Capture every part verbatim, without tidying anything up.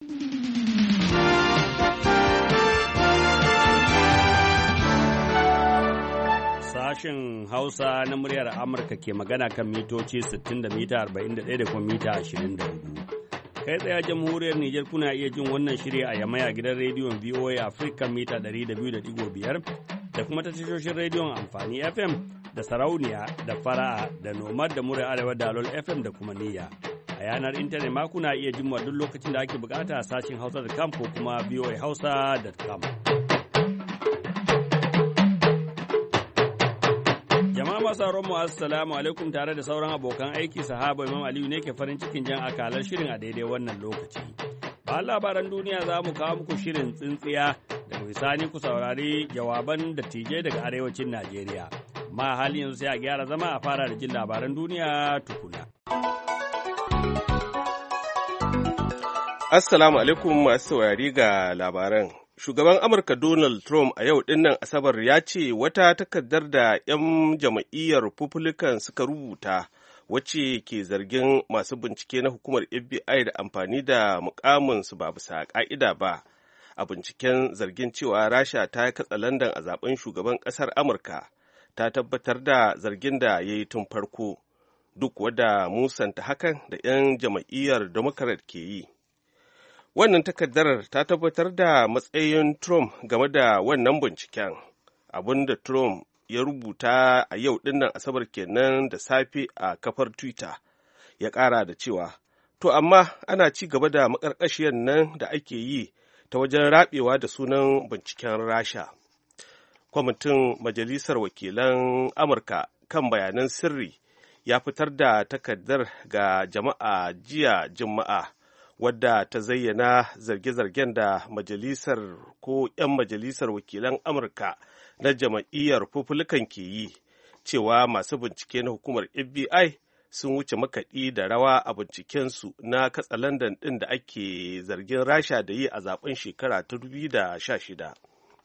Sashen Hausa na muryar Amurka ke magana kan mitoci sittin da mita arba'in da ɗaya da kuma mita ashirin da hudu. Kai tsaye jamhuriyar Nijar kuna iya jin wannan shiri a Yamai a gidan rediyon V O A Africa mita ɗari da biyu da ɗigo biyar da kuma ta tashoshin rediyon amfani F M da sarauniya da fara'a da nomad da muryar arewa da alol F M da kuma niyya. A yanar intanet ma kuna iya jin duk lokacin da ake bukata a sashen hausa dot com ko kuma v o a hausa dot com. Jama'a masu mu assalamu alaikum tare da sauran abokan aiki sahaba Imam Aliyu ne ke farin cikin jan akalar shirin a daidai wannan lokaci. Ba labaran duniya za mu kawo muku shirin tsintsiya daga bisani ku saurari jawaban dattijai daga arewacin Najeriya. Ma hali yanzu sai a gyara zama a fara da jin labaran duniya tukuna. Assalamu alaikum masu saurari ga labaran. Shugaban Amurka Donald Trump a yau dinnan Asabar ya ce wata takardar da 'yan jam'iyyar Republican suka rubuta wacce ke zargin masu bincike na hukumar F B I da amfani da mukaminsu ba bisa ƙa'ida ba a binciken zargin cewa Rasha ta yi katsalandan a zaben shugaban ƙasar Amurka ta tabbatar da zargin da ya yi tun farko duk wadda musanta hakan da 'yan jam'iyyar Democrat ke yi. Wannan takardar ta tabbatar da matsayin Trump game da wannan binciken, abin da Trump ya rubuta a yau dinnan Asabar kenan da safe a kafar Twitter. Ya ƙara da cewa, to amma ana ci gaba da maƙarƙashiyar nan da ake yi ta wajen raɓewa da sunan binciken Rasha. Kwamitin Majalisar Wakilan Amurka kan bayanan sirri ya fitar da takardar ga jama'a jiya Juma'a. Wadda ta zayyana zarge-zargen da majalisar ko 'yan majalisar wakilan Amurka na jama'iyyar Republican ke yi, cewa masu bincike na hukumar F B I sun wuce makaɗi da rawa a bincikensu na katsalandan ɗin da ake zargin Rasha da yi a zaben shekara ta dubu biyu da sha shida.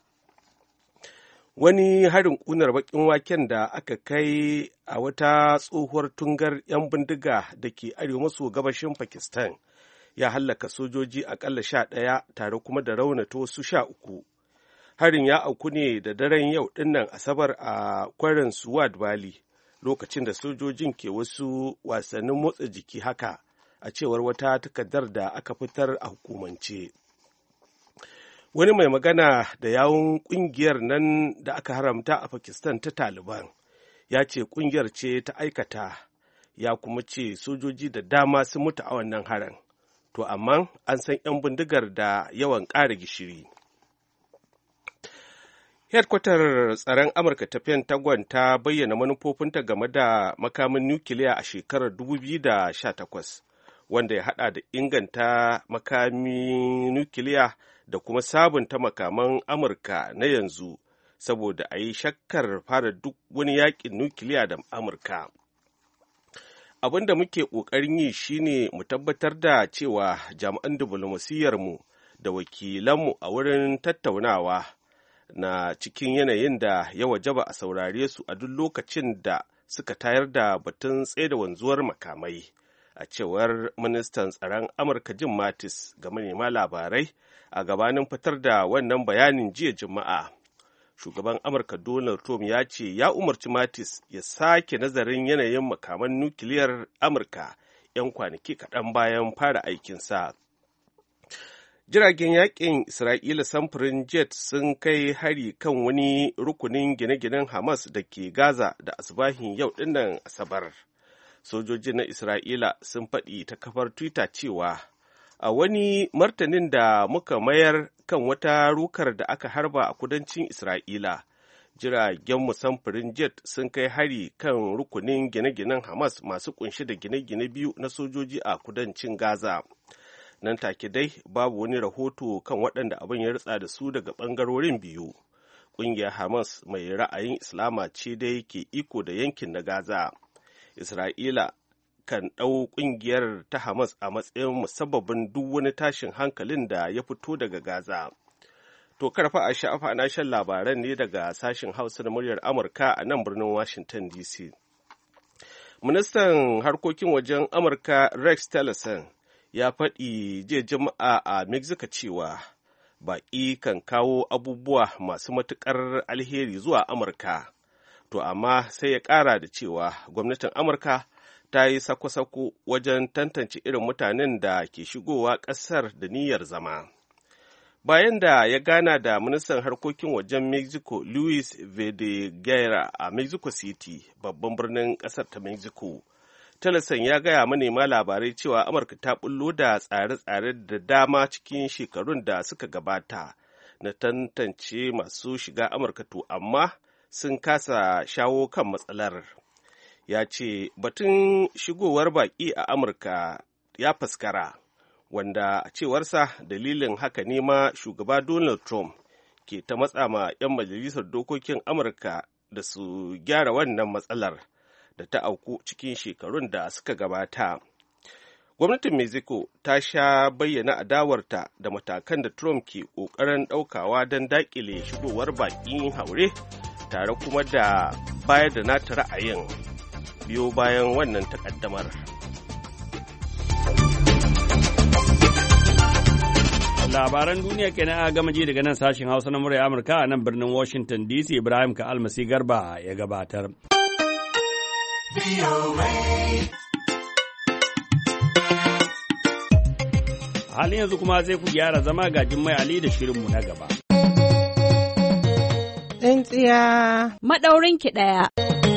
Wani harin ƙunar baƙin waken da aka kai a wata tsohuwar tungar 'yan bindiga da ke arewa maso gabashin Pakistan ya hallaka sojoji aƙalla sha ɗaya tare kuma da raunata wasu sha uku. Harin ya auku ne da daren yau dinnan Asabar a kwarin Swat Valley lokacin da sojojin ke wasu wasannin motsa jiki haka, a cewar wata takardar da aka fitar a hukumance. Wani mai magana da yawun ƙungiyar nan da aka haramta a Pakistan ta Taliban ya ce ƙungiyar ce ta aikata, ya kuma ce sojoji da dama sun mutu a wannan harin. To amma an san 'yan bindigar da yawan ƙara gishiri. Hedkwatar tsaron Amurka ta Pentagon ta bayyana manufofinta game da makamin nukiliya a shekarar dubu biyu da sha takwas, wanda ya haɗa da inganta makamin nukiliya da kuma sabunta makaman Amurka na yanzu, saboda a yi shakkar fara duk wani yaƙin nukiliya da Amurka. Abin da muke ƙoƙarin yi shine mu tabbatar da cewa jami'an diflomasiyyarmu da wakilanmu a wurin tattaunawa na cikin yanayin da ya wajaba a saurare su a duk lokacin da suka tayar da batun tsaida wanzuwar makamai, a cewar ministan tsaron Amurka Jim Mattis ga manema labarai a gabanin fitar da wannan bayanin jiya Juma'a. Shugaban Amurka Donald Trump ya ce ya umarci Mattis ya sake nazarin yanayin makaman nukiliyar Amurka 'yan kwanaki kaɗan bayan fara aikinsa. Jiragen yaƙin Isra'ila samfurin jet sun kai hari kan wani rukunin gine-ginen Hamas da ke Gaza da asubahin yau dinnan Asabar. Sojojin na Isra'ila sun faɗi ta kafar Twitter cewa a wani martanin da muka mayar kan wata rukar da aka harba a kudancin Isra'ila, jiragen samfurin jet sun kai hari kan rukunin gine-ginen Hamas masu kunshi da gine-gine biyu na sojoji a kudancin Gaza. Nan take dai babu wani rahoto kan waɗanda abin ya ritsa da su daga ɓangarorin biyu. Ƙungiyar Hamas mai ra'ayin Islama ce dai ke iko da yankin na Gaza. Isra'ila kan ɗau ƙungiyar ta Hamas a matsayin musabbabin duk wani tashin hankalin da ya fito daga Gaza. To karfa a sha'afa na shan labaran ne daga sashen Hausa na muryar Amurka a nan birnin Washington D C. Ministan harkokin wajen Amurka Rex Tillerson ya faɗi jiya Juma'a a Mexico cewa baƙi kan kawo abubuwa masu matuƙar alheri zuwa Amurka. To amma sai ya ƙara da cewa gwamnatin Amurka ta yi sako-sako wajen tantance irin mutanen da ke shigowa ƙasar da niyyar zama. Bayan da ya gana da ministan harkokin wajen Mexico Luis Videguerra a Mexico City, babban birnin ƙasar ta Mexico, Tillerson ya gaya manema labarai cewa Amurka ta bullo da tsare-tsare da dama cikin shekarun da suka gabata na tantance masu shiga Amurka, to amma sun kasa shawo kan matsalar. Ya ce batun shigowar baƙi a Amurka ya faskara, wanda a cewarsa dalilin haka ne ma shugaba Donald Trump ke ta matsa ma 'yan majalisar dokokin Amurka da su gyara wannan matsalar da ta auku cikin shekarun da suka gabata. Gwamnatin Mexico ta sha bayyana adawarta da matakan da Trump ke ƙoƙarin ɗaukawa don daƙile shigowar baƙin haure, tare kuma da bayar da nata ra'ayin biyo bayan wannan takaddamar. Labaran duniya kenan a gama ji daga nan sashen Hausa na murya Amurka a nan birnin Washington D C. Ibrahim ka almasi Garba ya gabatar. Halin yanzu kuma sai ku gyara zama ga Jummai Ali da shirinmu na gaba. Tsintsiya maɗaurin ki ɗaya.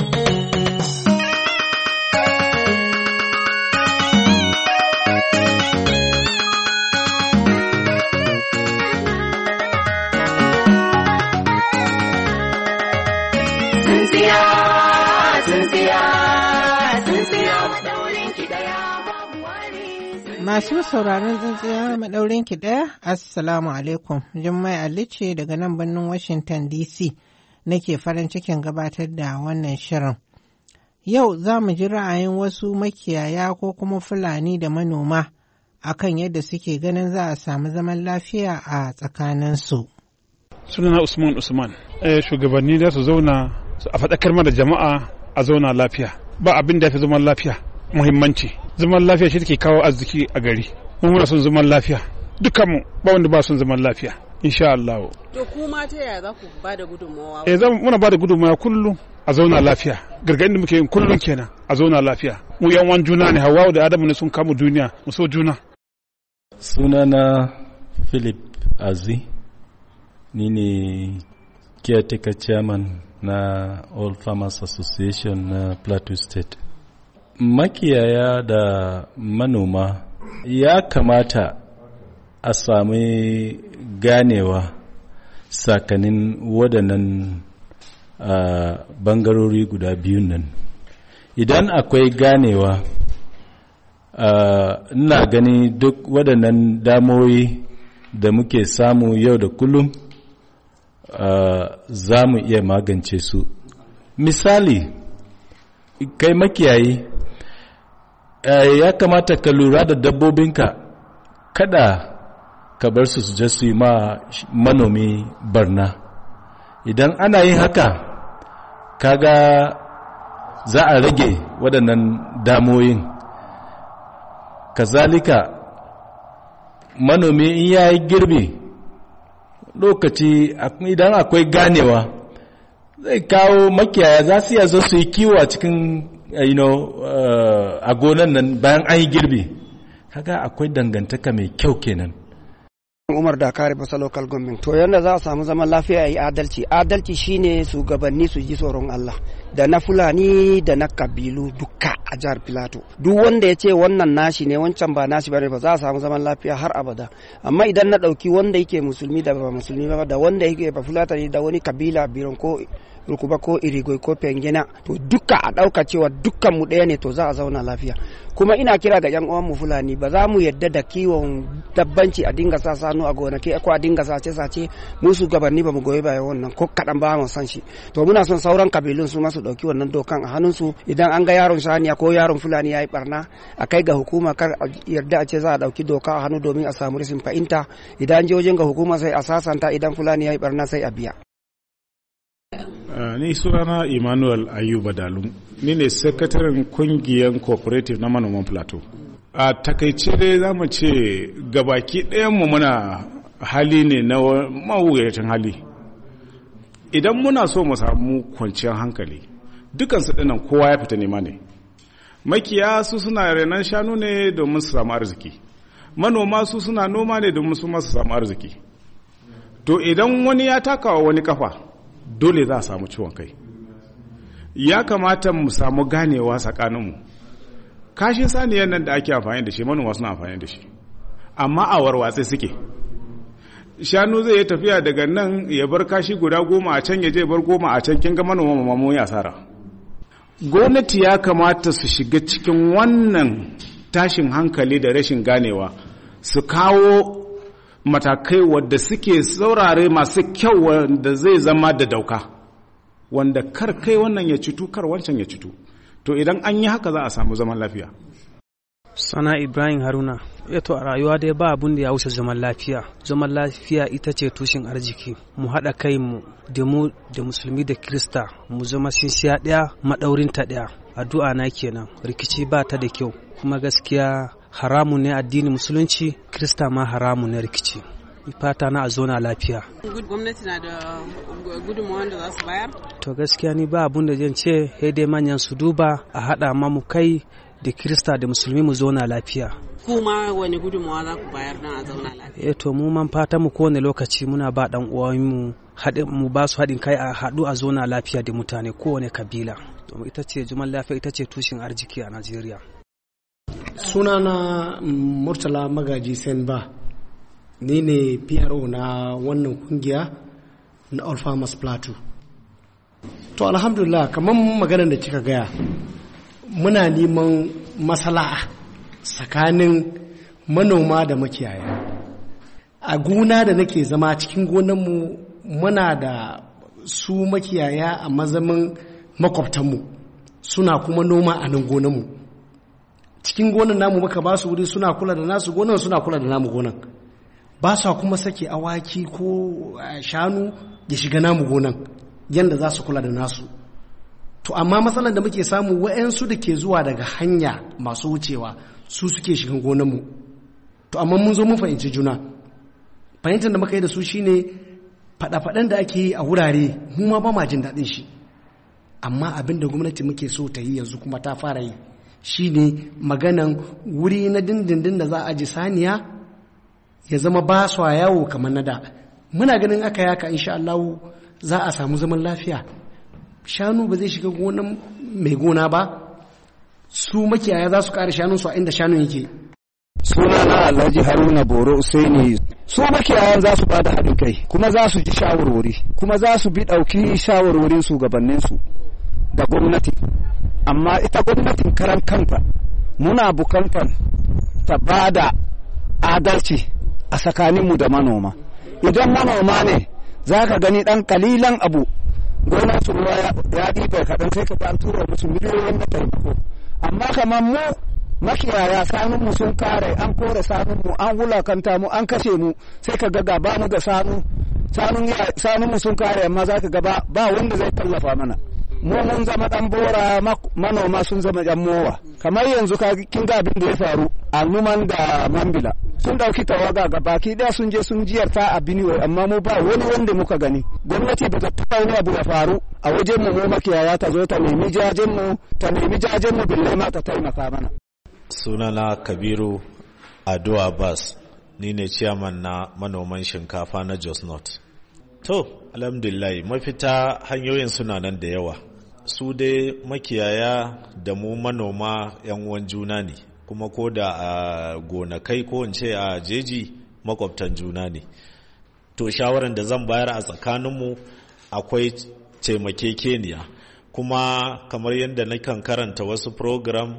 Masu sauraron tsintsiya maɗaurin ki ɗaya, Assalamu alaikum. Jummai Ali ce daga nan birnin Washington D C nake farin cikin gabatar da wannan shirin. Yau za mu ji ra'ayin wasu makiyaya ko kuma Fulani da manoma akan yadda suke ganin za a samu zaman lafiya a tsakaninsu. Sunana Usman Usman. Eh, shugabanni da su zauna a faɗakar mana jama'a a zauna lafiya. Ba abin da ya fi zaman lafiya muhimmanci. Zaman lafiya shi take kawo arziki a gari. Mu muna son zaman lafiya. Dukkanmu ba wanda ba son zaman lafiya. Insha Allah. To kuma ta yaya za ku ba da gudunmawa? Eh, zamu muna ba da gudunmawa kullum a zauna lafiya. Gargaɗin da muke yin kullum kenan a zauna lafiya. Mu yan wan juna ne, Hawwa da Adamu ne sun kama duniya, mu so juna. Sunana Philip Azi. Ni ne caretaker chairman na All Farmers Association na Plateau State. Makiyaya da manoma ya kamata a sami ganewa sakanin waɗannan uh, bangarori guda biyun nan. Idan akwai ganewa, uh, ina gani duk waɗannan damoyi da muke samu yau da kullum uh, za mu iya magance su. Misali, kai makiyayi, uh, ya kamata ka lura da dabbobinka, kada ka bar su su je su yi ma manomi barna. Idan ana yin haka, kaga za a rage waɗannan damoyin. Kazalika, manomi in ya yi girbi, lokaci idan akwai ganewa, zai kawo makiyaya za su yazo su yi kiwo a cikin you know, uh, a gonan nan bayan an yi girbi. Kaga akwai dangantaka mai kyau kenan. Umar Dakari Basa Local Government. To yanda za a samu zaman lafiya yi adalci. Adalci shine shugabanni su ji tsoron Allah. Da na Fulani da na kabilu duka a jihar Filato. Duk wanda ya ce wannan nashi ne wancan ba nashi bane ba za a samu zaman lafiya har abada. Amma idan na dauki wanda yake musulmi da ba musulmi ba da wanda yake ba Fulatani da wani kabila biron ko Rukuba ko Irigoi ko Pengena, to duka a dauka cewa dukkan mu ɗaya ne, to za a zauna lafiya. Kuma ina kira ga yan uwan mu Fulani, ba za mu yadda da kiwon dabbanci a dinga sa sanu a gonaki ko a dinga sace sace. Mu su gabanni ba mu goyi bayan wannan ko kadan ba mu san shi. To muna son sauran kabilun su ma su dauki wannan dokan a hannun su. Idan an ga yaron saniya ko yaron Fulani yayi barna, a kai ga hukuma, kar yarda a ce za a dauki doka a hannu domin a samu rashin fahimta. Idan je wajen ga hukuma sai a sasanta, idan Fulani yayi barna sai a biya. Uh, ni sunana Emmanuel Ayuba Dalum, ni ne sakataren kungiyar cooperative na manoman Plateau. a takaice dai za mu ce gabaki ɗayanmu muna hali ne na mawuyacin hali. Idan muna so mu samu kwanciyar hankali dukansu ɗinan kowa ya fita nema ne. Makiya su suna renon shanu ne domin su samu arziki, manoma su suna noma ne domin su masu samu arziki. To idan wani ya takawa wani kafa dole za a samu ciwon kai. Ya kamata mu samu ganewa tsakaninmu. Kashin saniyar nan da ake amfani da shi manoma suna amfani da shi, amma a warwatse suke. Shanu zai yi tafiya daga nan ya bar kashi guda goma a can ya je bar goma a can, kin ga manoma mamamu ya asara. Gwamnati ya kamata su shiga cikin wannan tashin hankali da rashin ganewa, su kawo matakai wadda suke saurare masu kyau wanda zai zama da dauka, wanda kar kai wannan ya cutu kar wancan ya cutu. To idan an yi haka za a samu zaman lafiya. Sana Ibrahim Haruna. Eto a rayuwa dai ba abun da ya wuce zaman lafiya. Zaman lafiya ita ce tushen arziki. Mu haɗa kai mu da mu da musulmi da Kirista mu zama sinsiya ɗaya maɗaurin ta ɗaya. Addu'a na kenan. Rikici ba ta da kyau. Kuma gaskiya haramun ne addinin musulunci, Kirista ma haramun ne rikici. Fata na a zona lafiya. Gwamnati na da gudunmawar da za su bayar? To gaskiya ni ba abun da zan ce, sai dai manyan su duba a haɗa mamu kai da Kirista da musulmi mu zauna lafiya. Kuma wani gudunmawa za ku bayar don a zauna lafiya? Eh to mu man fata mu kowane lokaci muna ba dan uwan mu haɗin mu ba su haɗin kai a haɗu a zauna lafiya da mutane kowane kabila. To ita ce zaman lafiya ita ce tushen arziki a Najeriya. Sunana Murtala Magaji Senba. Ni ne P R O na wannan kungiya na All Farmers Plateau. To alhamdulillah kamar maganar da kika gaya, muna neman maslaha tsakanin manoma da makiyaya. A gona da nake zama cikin gonanmu muna da su makiyaya a mazamin makwabtanmu suna kuma noma a nan gonanmu. Cikin gonan namu muka ba su wuri suna kula da nasu gonan suna kula da namu gonan. Ba sa kuma sake awaki ko shanu ya shiga namu gonan yanda za su kula da nasu. To amma matsalar da muke samu wa'yansu da ke zuwa daga hanya masu wucewa su suke shigan gonanmu. To amma mun zo mun fahimci juna. Fahimtar da muka yi da su shine faɗa-faɗan da ake yi a wurare mu ma ba ma jin daɗin shi. Amma abin da gwamnati muke so ta yi yanzu kuma ta fara yi shine maganan wuri na dindindin da za a ji saniya ya zama ba su yawo kamar na da. Muna ganin aka yaka insha Allah za a samu zaman lafiya. Shanu ba zai shiga gonan mai gona ba, su makiyaya za su kare shanunsu a inda shanun yake. Suna na Alhaji Haruna Boro Usaini. Su makiyayan za su bada haɗin kai kuma za su ji shawarwari kuma za su bi ɗauki shawarwarin su gabaninsu da gwamnati. Amma ita gwamnatin karan kanta muna bukantar ta bada adalci a tsakaninmu da manoma. Idan manoma ne za ka gani ɗan kalilan abu gona su ruwa ya ɗibe kaɗan sai ka an tura musu miliyoyin na taimako. Amma kamar mu makiyaya sanunmu sun kare an kore sanunmu an wulakanta mu an kashe mu sai ka ga ba mu da sanu sanunmu sun kare amma za ka ga ba wanda zai tallafa mana. Mu mun zama dan bora manoma sun zama yan mowa. Kamar yanzu ka kin ga abin da ya faru a Numan da Mambila. Sun dauki tawaga ga baki daya sun je sun jiyarta a Benue amma mu ba wani wanda muka gani. Gwamnati ba ta taɓa wani abu ya faru a wajen mu mu makiyaya ta zo ta nemi jajen mu ta nemi jajen mu bille ma ta taimaka mana. Sunana Kabiru Ado Abbas, ni ne chairman na manoman shinkafa na Jos North. To, alhamdulillah mafita hanyoyin suna nan da yawa. Su dai makiyaya da mu manoma yan uwan juna ne, kuma ko da a gonakai ko in ce a jeji makwabtan juna ne. To shawaran da zan bayar a tsakaninmu akwai taimakekeniya, kuma kamar yadda nakan karanta wasu program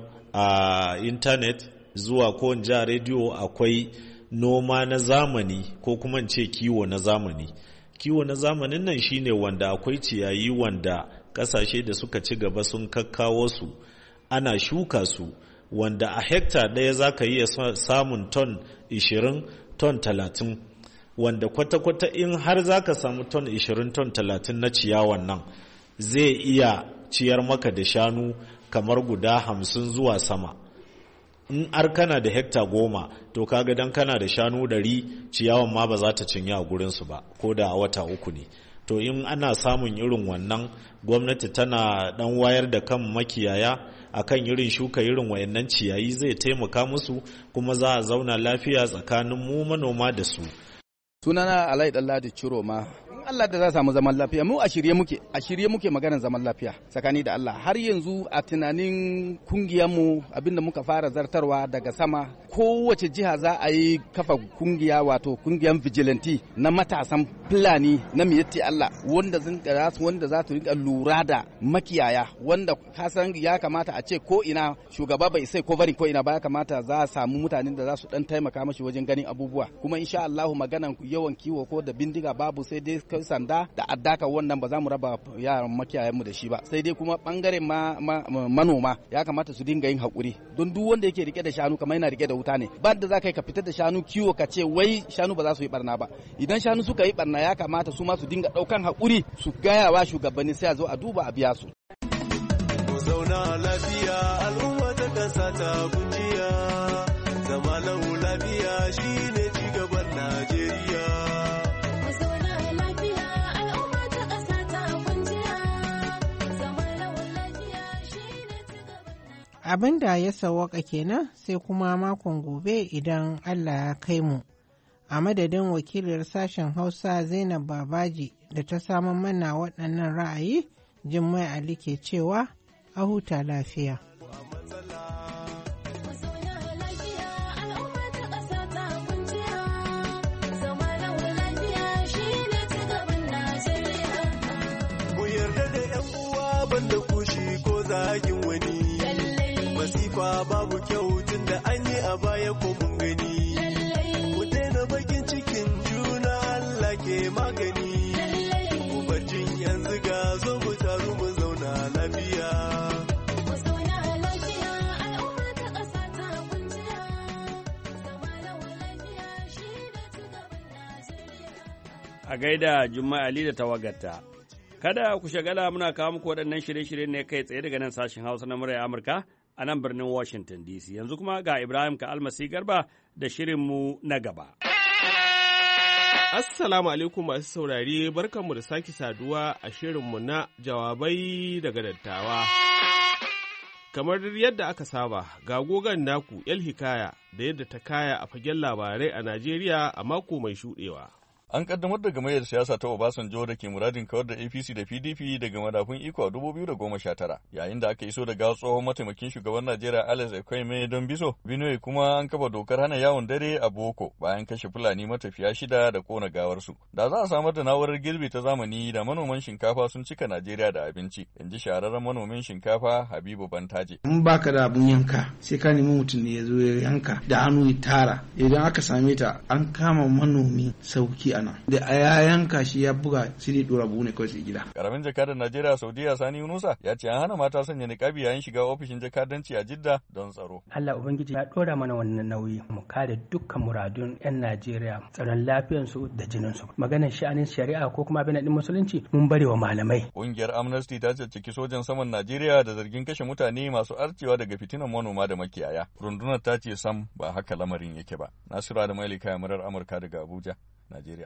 a intanet zuwa ko in ja rediyo, akwai noma na zamani ko kuma in ce kiwo na zamani. Kiwo na zamanin nan shine wanda akwai ciyayi wanda kasashe da suka ci gaba sun kakkawo su ana shuka su, wanda a hekta ɗaya za ka iya samun ton ishirin ton talatin, wanda kwata-kwata in har za ka samu ton ishirin ton talatin na ciyawan nan zai iya ciyar maka da shanu kamar guda hamsin zuwa sama. in har kana da hekta goma to kaga dan kana da shanu ɗari ciyawan ma ba za ta cinya a gurinsu ba ko da a wata uku ne. To in ana samun irin wannan, gwamnati tana dan wayar da kan makiyaya akan irin shuka irin wayannan ciyayi, zai taimaka musu kuma za a zauna lafiya tsakanin mu manoma da su. Sunana Alai Dalladi Ciroma. In Allah da za samu zaman lafiya, mu a shirye muke, a shirye muke maganar zaman lafiya tsakani da Allah. Har yanzu a tunanin kungiyarmu abinda muka fara zartarwa daga sama, kowace jiha za a yi kafa kungiya, wato kungiyar vigilante na matasan Fulani na miyatti Allah, wanda wanda za su rinka lura da makiyaya, wanda kasan ya kamata a ce ko ina shugaba bai sai ko bari ko ina ba, ya kamata za a samu mutanen da za su dan taimaka mashi wajen ganin abubuwa. Kuma insha Allah maganan yawan kiwo ko da bindiga babu, sai dai kai sanda da addaka, wannan ba za mu raba yaran makiyayan mu da shi ba. Sai dai kuma bangaren ma, ma, manoma ya kamata su dinga yin hakuri, don duk wanda yake rike da shanu kamar yana rike da wuta ne. Ba da za ka yi ka fitar da shanu kiwo ka ce wai shanu ba za su yi barna ba. Idan shanu suka yi barna ya kamata su ma su dinga daukan hakuri, su gaya wa shugabanni, sai a zo a duba a biya su. Mu zauna lafiya, al'umma ta kasa ta kujiya, zama lau lafiya shine cigaban Najeriya. Abin da ya sawwaka kenan, sai kuma makon gobe idan Allah ya kai mu. A madadin wakiliyar sashen Hausa Zainab Babaji da ta samun mana waɗannan ra'ayi, Jummai Ali ke cewa a huta lafiya. Mu yarda da 'yan uwa banda kushi ko zagin wani. Masifa babu kyau tun da an yi a baya ko mun gani. Ku daina bakin cikin juna, Allah ke magani. Ku bacin yanzu ga zo mu taru mu zauna lafiya. A gaida Jummai Ali da tawagarta. Kada ku shagala, muna kawo muku waɗannan shirye-shirye ne kai tsaye daga nan sashen Hausa na muryar Amurka a nan birnin Washington D C. Yanzu kuma ga Ibrahim ka almasi garba da shirinmu na gaba. Assalamu alaikum masu saurari, barkanmu da sake saduwa a shirinmu na jawabai daga dattawa. Kamar yadda aka saba, ga gogon naku El Hikaya da yadda ta kaya a fagen labarai a Najeriya a mako mai shuɗewa. An kaddamar da gamayyar siyasa ta Obasanjo da ke muradin kawar da A P C da P D P daga madafun iko a dubu biyu da goma sha tara, yayin da aka iso daga tsohon mataimakin shugaban Najeriya Alex Ekweme don biso. Benue kuma an kafa dokar hana yawon dare a Boko bayan kashe Fulani matafiya shida da kona gawarsu. Da za a samar da na'urar girbi ta zamani da manoman shinkafa sun cika Najeriya da abinci, in ji shahararren manomin shinkafa Habibu Bantaje. In baka da abun yanka sai ka nemi mutum ne ya zo ya yanka da hannu ya tara. Idan aka same ta an kama manomi sauki a da a ya yanka shi ya buga shi ne dora buhu ne kawai sai gida. Karamin jakadar Najeriya Saudiya Sani Yunusa ya ce an hana mata sanya niqabi yayin shiga ofishin jakadanci a Jidda don tsaro. Allah Ubangiji ya dora mana wannan nauyi mu kare dukkan muradun 'yan Najeriya, tsaron lafiyarsu da jininsu. Maganar sha'anin shari'a ko kuma abin din musulunci mun bari wa malamai. Ƙungiyar Amnesty ta caccaki sojan saman Najeriya da zargin kashe mutane masu arcewa daga fitinan manoma da makiyaya. Rundunar ta ce sam ba haka lamarin yake ba. Nasiru da Malika murar Amurka daga Abuja, Najeriya.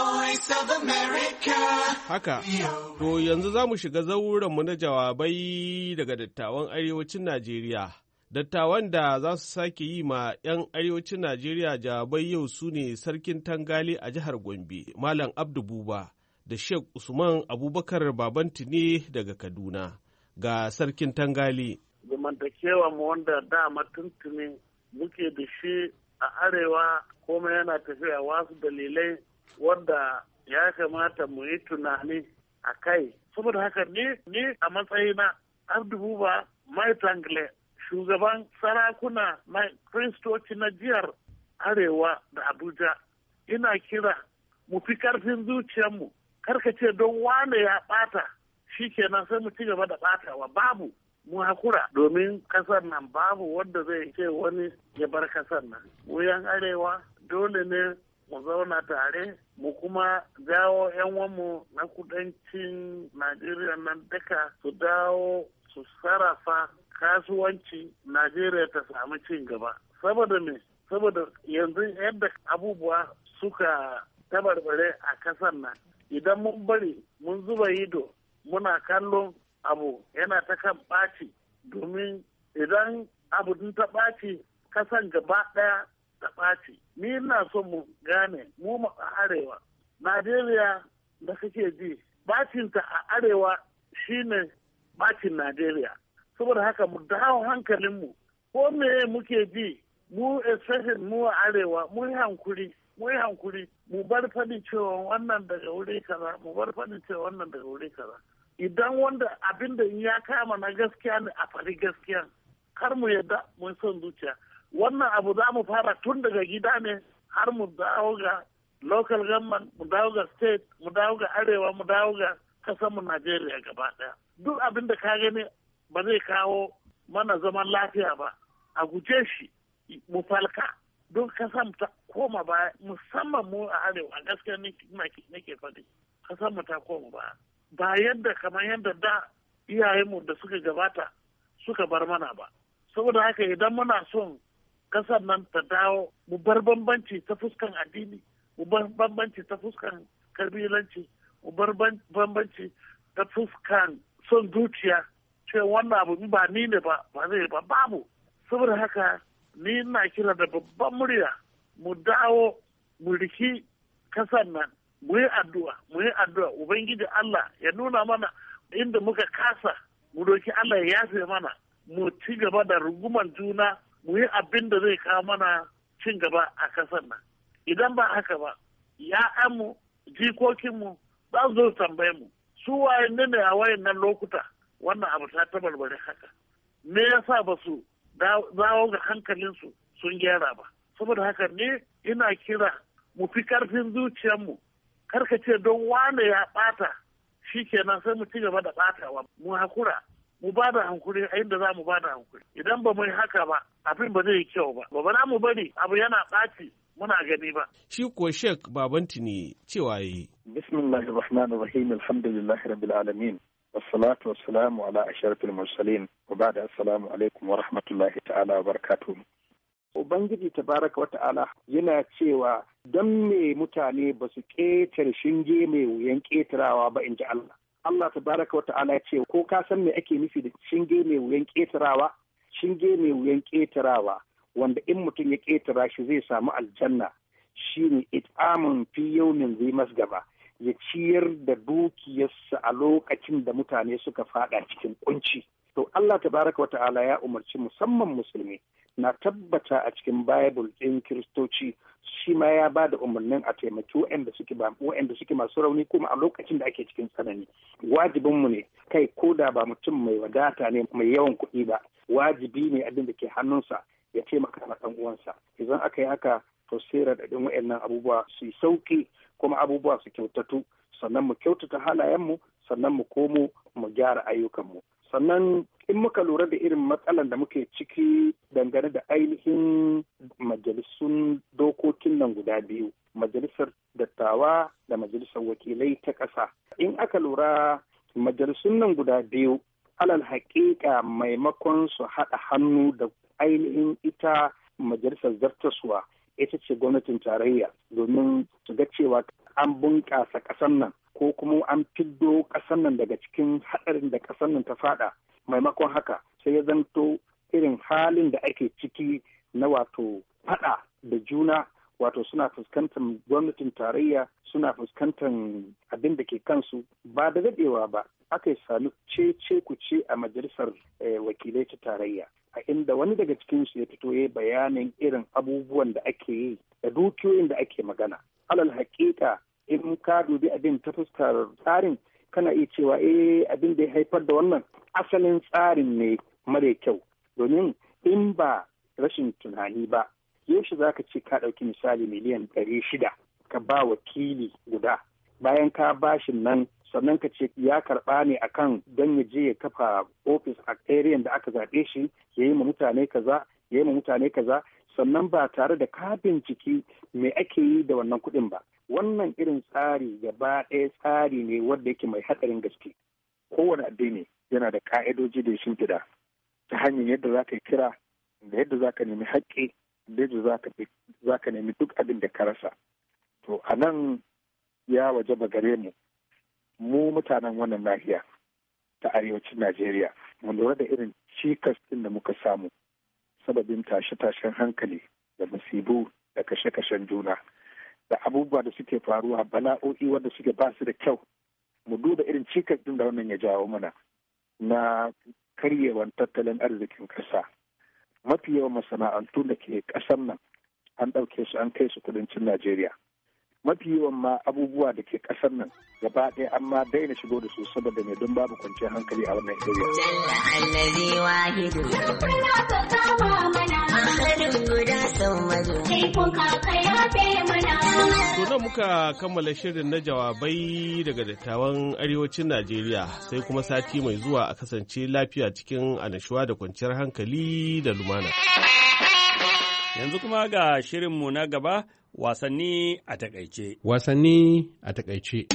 Haka, to yanzu za mu shiga zaurenmu na jawabai daga dattawan arewacin Najeriya. Dattawan da za su sake yi ma 'yan arewacin Najeriya jawabai yau su ne Sarkin Tangali a jihar Gombe, Malam Abdu Buba, da Sheikh Usman Abubakar Babantini daga Kaduna. Ga Sarkin Tangali. Zamantakewa mu wanda dama tuntuni muke da shi a arewa, kuma yana tafiya wasu dalilai wanda ya kamata mu yi tunani a kai. Saboda haka ni ni a matsayina Abdu Buba Mai Tangle, shugaban sarakuna na Kristoci na jihar Arewa da Abuja, ina kira mu fi karfin zuciyarmu. Karkace don wane ya bata shi kenan sai mu ci gaba da batawa, babu. Mu hakura domin kasar nan babu wanda zai ce wani ya bar kasar nan. Mu yan arewa dole ne mu zauna tare, mu kuma jawo yan wanmu na kudancin Najeriya nan duka su dawo su sarrafa kasuwanci Najeriya ta samu cin gaba. Saboda me? Saboda yanzu yadda abubuwa suka tabarbare a kasar nan, idan mun bari mun zuba ido muna kallon abu yana ta kan ɓaci, domin idan abu ta ɓaci kasan gaba ɗaya ta ɓaci. Ni ina so mu gane mu a arewa, Najeriya da kake ji bacinta a arewa shine bacin Najeriya. Saboda haka mu dawo hankalinmu, ko me muke ji mu especially mu a arewa mu yi hankuri mu yi hankuri mu bar faɗi cewa wannan daga wuri kaza mu bar faɗi cewa wannan daga wuri kaza. Idan wanda abin da ya kama na gaskiya ne a faɗi gaskiya, kar mu yadda mun son zuciya. Wannan abu za mu fara tun daga gida ne har mu dawo ga local government, mu dawo ga state, mu dawo ga arewa, mu dawo ga kasanmu Najeriya gaba ɗaya. Duk abin da ka gani ba zai kawo mana zaman lafiya ba, a guje shi mu falka. Duk kasan ta koma baya, musamman mu a arewa, a gaskiya nake faɗi, kasanmu ta koma baya. Ba yadda kamar yadda da iyayenmu da suka gabata suka bar mana ba. Saboda haka idan muna son kasar nan ta dawo, mu bar bambanci ta fuskan addini, mu bar bambanci ta fuskan kabilanci, mu bar bambanci ta fuskan son zuciya, ce wannan abu ba ni ne ba ba zai ba babu. Saboda haka ni ina kira da babban murya mu dawo mu riki kasar nan, mu yi addu'a mu yi addu'a ubangiji Allah ya nuna mana inda muka kasa, mu doki Allah ya yafe mana, mu ci gaba da rungumar juna, mu yi abin da zai kawo mana cin gaba a kasar nan. Idan ba haka ba, ya'yanmu jikokinmu za su zo tambaye mu, su waye ne a wayan nan lokuta wannan abu ta tabarbare haka, me yasa ba su dawo ga hankalinsu sun gyara ba. Saboda haka ne ina kira mu fi karfin zuciyarmu, karka ce don wane ya bata shi kenan sai mu ci gaba da batawa, mu hakura mu ba da hankuri a inda za mu ba da hankuri. Idan ba mu yi haka ba abin ba zai yi kyau ba, ba za mu bari abu yana ɓaci muna gani ba. Shi kuwa Sheikh Babanti ne cewa yi. Bismillahir Rahmanir Rahim, alhamdulillahi rabbil alamin, wassalatu wassalamu ala asharfil mursalin, wa ba'da assalamu alaikum wa rahmatullahi ta'ala wa barakatuh. Ubangiji tabaraka wa ta'ala yana cewa don me mutane ba su ƙetare shinge mai wuyan ƙetarawa ba in ji Allah. Allah tabaraka wa ta'ala ya ce ko ka san me ake nufi da shinge mai wuyan ƙetarawa? Shinge mai wuyan ƙetarawa wanda in mutum ya ƙetara shi zai samu aljanna shine it'amun fi yawmin zai masgaba, ya ciyar da dukiyarsa a lokacin da mutane suka fada cikin kunci. To Allah tabaraka wa ta'ala ya umarci musamman musulmi, na tabbata a cikin Bible ɗin Kiristoci shi ma ya ba da umarnin a taimaki waɗanda suke ba waɗanda suke masu rauni kuma a lokacin da ake cikin tsanani. Wajibinmu ne, kai ko da ba mutum mai wadata ne mai yawan kuɗi ba, wajibi ne abin da ke hannunsa ya taimaka ma ɗan uwansa. Idan aka yi haka to sai raɗaɗin waɗannan abubuwa su yi sauƙi kuma abubuwa su kyautatu, sannan mu kyautata halayenmu, sannan mu komo mu gyara ayyukanmu. Sannan in muka lura da irin matsalan da muke ciki dangane da ainihin majalisun dokokin nan guda biyu, majalisar dattawa da majalisar wakilai ta ƙasa. In aka lura majalisun nan guda biyu, alal haƙiƙa maimakon su haɗa hannu da ainihin ita majalisar zartaswa, ita ce gwamnatin tarayya, domin su ga cewa an bunƙasa ƙasar nan ko kuma an fiddo ƙasar nan daga cikin haɗarin da ƙasar nan ta faɗa. Maimakon haka sai ya zanto irin halin da ake ciki na wato faɗa da juna, wato suna fuskantar gwamnatin tarayya, suna fuskantar abin da ke kansu ba da daɗewa ba. Aka yi sami ce kuce a majalisar wakilai ta tarayya, a inda wani daga cikinsu ya fito ya bayanin irin abubuwan da ake yi da dukiyoyin da ake magana. Alal haƙiƙa in ka dubi abin ta fuskar tsarin, kana iya cewa eh abin da ya haifar da wannan asalin tsarin ne mara kyau, domin in ba rashin tunani ba, yaushe za ka ce ka ɗauki misali miliyan ɗari shida ka ba wakili guda, bayan ka bashin nan sannan ka ce ya karɓa ne akan don ya je ya kafa ofis a area da aka zaɓe shi, ya yi ma mutane kaza ya yi ma mutane kaza, sannan ba tare da ka binciki me ake yi da wannan kuɗin ba. Wannan irin tsari gaba ɗaya tsari ne wanda yake mai haɗarin gaske. Kowane addini yana da ka'idoji da shimfiɗa. ta hanyar yadda za ka yi kira, da yadda za ka nemi haƙƙi, da yadda za ka nemi duk abin da ka rasa. To a nan ya wajaba gare mu, mu mutanen wannan nahiya ta arewacin Najeriya, mu lura da irin cikas ɗin da muka samu sababin tashe-tashen hankali da musibu da kashe-kashen juna da abubuwa da suke faruwa, bala'o'i wanda suke ba su da kyau. Mu duba irin cikas ɗin da wannan ya jawo mana na karyewan tattalin arzikin ƙasa. Mafi yawan masana'antu da ke ƙasar nan an ɗauke su an kai su kudancin Najeriya. Mafi yawan ma abubuwa da ke ƙasar nan gaba ɗaya an ma daina shigo da su saboda mai don babu kwanciyar hankali a wannan area. Jalla allazi wahidu. Rabbana ka kama mana. Ahadun guda sau mazo. Sai kun kaka yafe mana. To nan muka kammala shirin na jawabai daga dattawan arewacin Najeriya, sai kuma sati mai zuwa a kasance lafiya cikin annashuwa da kwanciyar hankali da lumana. Yanzu kuma ga shirinmu na gaba, wasanni a takaice. Wasanni a takaice.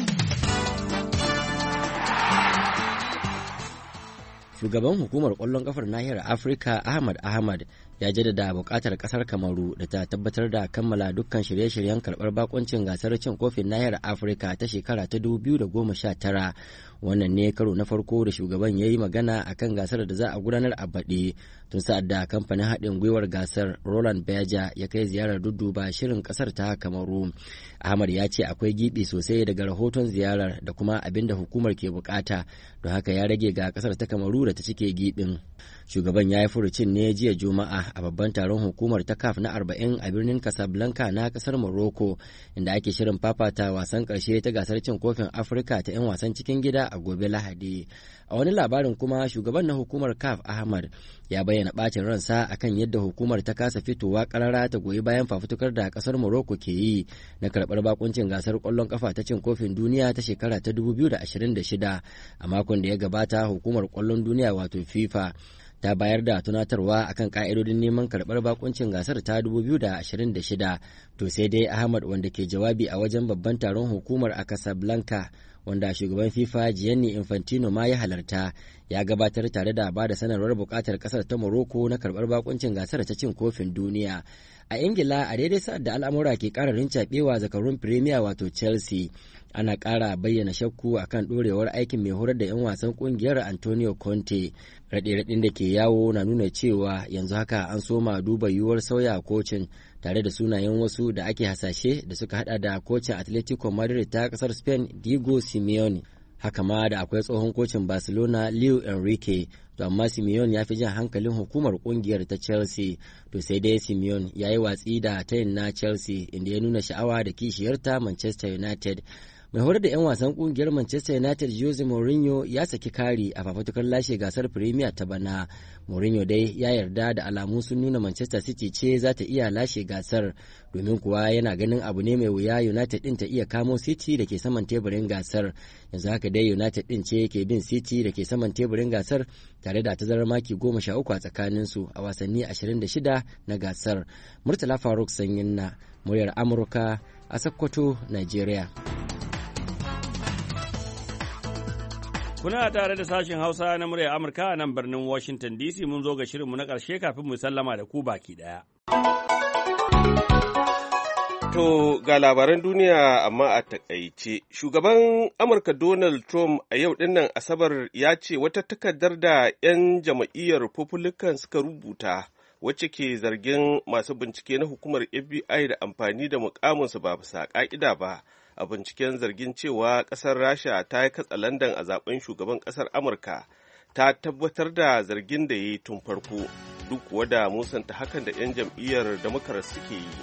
Shugaban hukumar ƙwallon ƙafar nahiyar Afirka Ahmad Ahmad ya jaddada buƙatar ƙasar Kamaru da ta tabbatar da kammala dukkan shirye-shiryen karɓar bakoncin gasar cin kofin nahiyar Afirka ta shekara ta dubu biyu da goma sha tara. Wannan ne karo na farko da shugaban ya yi magana a kan gasar da za a gudanar a baɗi tun sa'ad da kamfanin haɗin gwiwar gasar Roland Berger ya kai ziyarar dudduba shirin ƙasar ta Kamaru. Ahmad ya ce akwai gibi sosai daga rahoton ziyarar da kuma abin da hukumar ke bukata, don haka ya rage ga ƙasar ta Kamaru da ta cike gibin. Shugaban ya yi furucin ne jiya Juma'a a babban taron hukumar ta C A F na arba'in a birnin Casablanca na kasar Morocco, inda ake shirin fafata wasan karshe ta gasar cin kofin Afirka ta 'yan wasan cikin gida a gobe Lahadi. A wani labarin kuma shugaban na hukumar C A F Ahmad ya bayyana bacin ransa akan yadda hukumar ta kasa fitowa karara ta goyi bayan fafutukar da kasar Morocco ke yi na karbar bakuncin gasar kwallon kafa ta cin kofin duniya ta shekara ta dubu biyu da ashirin da shida. A makon da ya gabata hukumar kwallon duniya wato FIFA ta bayar da tunatarwa akan ka'idodin neman karɓar bakuncin gasar ta dubu biyu da ashirin da shida. To sai dai Ahmad, wanda ke jawabi a wajen babban taron hukumar a Casablanca, wanda shugaban FIFA Gianni Infantino ma ya halarta, ya gabatar tare da ba da sanarwar buƙatar ƙasar ta Morocco na karɓar bakuncin gasar ta cin kofin duniya. A Ingila, a daidai sa'ad da al'amura ke ƙara rincaɓewa zakarun Premier wato Chelsea, ana ƙara bayyana shakku akan ɗorewar aikin mai horar da 'yan wasan ƙungiyar Antonio Conte. Raɗe-raɗin da ke yawo na nuna cewa yanzu haka an soma duba yiwuwar sauya kocin, tare da sunayen wasu da ake hasashe da suka hada da kocin Atletico Madrid ta ƙasar Spain Diego Simeone. Haka ma da akwai tsohon kocin Barcelona Luis Enrique, to amma Simeone ya fi jan hankalin hukumar kungiyar ta Chelsea. To sai dai Simeone ya yi watsi da tayin na Chelsea, inda ya nuna sha'awa da kishiyarta Manchester United. Mai horar da 'yan wasan kungiyar Manchester United Jose Mourinho ya saki kari a fafatukar lashe gasar Premier ta bana. Mourinho dai ya yarda da alamu sun nuna Manchester City ce za ta iya lashe gasar, domin kuwa yana ganin abu ne mai wuya United din ta iya kamo City da ke saman teburin gasar. Yanzu haka dai United din ce ke bin City da ke saman teburin gasar, tare da tazarar maki goma sha uku a tsakaninsu a wasanni ashirin da shida na gasar. Murtala Faruk Sanyin na muryar Amurka a Sokoto, Nigeria. Kuna tare da sashen Hausa na muryar Amurka a nan birnin Washington D C. Mun zo ga shirinmu na ƙarshe kafin mu sallama da ku baki ɗaya. To ga labaran duniya amma a takaice. Shugaban Amurka Donald Trump a yau dinnan Asabar ya ce wata takardar da 'yan jam'iyyar Republican suka rubuta, wacce ke zargin masu bincike na hukumar F B I da amfani da mukaminsu ba bisa ƙa'ida ba, a binciken zargin cewa ƙasar Rasha ta yi katsalandan a zaben shugaban ƙasar Amurka, ta tabbatar da zargin da ya yi tun farko, duk kuwa da musanta hakan da 'yan jam'iyyar Democrat suke yi.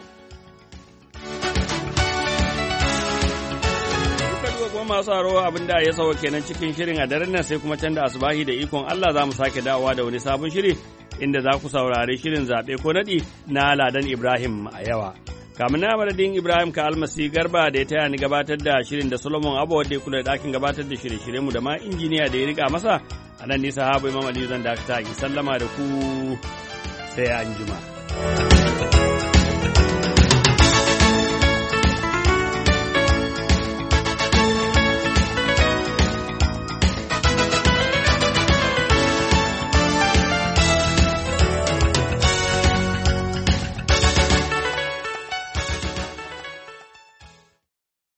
Kuma masu haro abin da ya sauwa kenan cikin shirin a daren nan, sai kuma can da asubahi da ikon Allah za mu sake dawowa da wani sabon shiri, inda za ku saurari shirin zaɓe ko naɗi na Ladan Ibrahim a yawa. Kamin na madadin Ibrahim ka almasi garba da ya taya ni gabatar da shirin da Solomon Abu wadda ya kula da ɗakin gabatar da shirye-shirye mu da ma injiniya da ya riga masa, a nan nisa habu Imam Aliyu zan dakata in sallama da ku sai an jima.